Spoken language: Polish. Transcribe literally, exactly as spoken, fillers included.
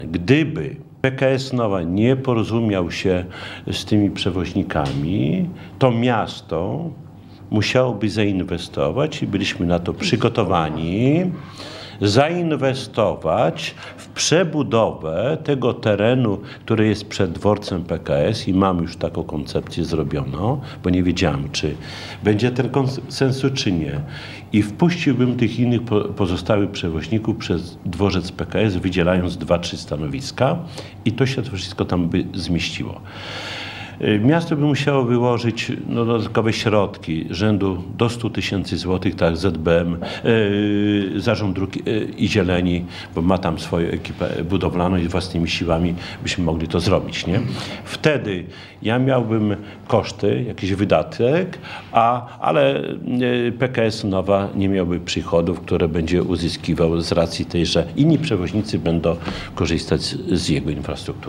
Gdyby P K S Nowa nie porozumiał się z tymi przewoźnikami, to miasto musiałoby zainwestować i byliśmy na to przygotowani, zainwestować w przebudowę tego terenu, który jest przed dworcem P K S i mamy już taką koncepcję zrobioną, bo nie wiedziałem, czy będzie ten sensu, czy nie. I wpuściłbym tych innych pozostałych przewoźników przez dworzec P K S, wydzielając dwa, trzy stanowiska i to się to wszystko tam by zmieściło. Miasto by musiało wyłożyć no, dodatkowe środki rzędu do stu tysięcy złotych, tak Z B M, yy, Zarząd Dróg yy, i Zieleni, bo ma tam swoją ekipę budowlaną i własnymi siłami byśmy mogli to zrobić, nie? Wtedy ja miałbym koszty, jakiś wydatek, a, ale yy, P K S Nowa nie miałby przychodów, które będzie uzyskiwał z racji tej, że inni przewoźnicy będą korzystać z jego infrastruktury.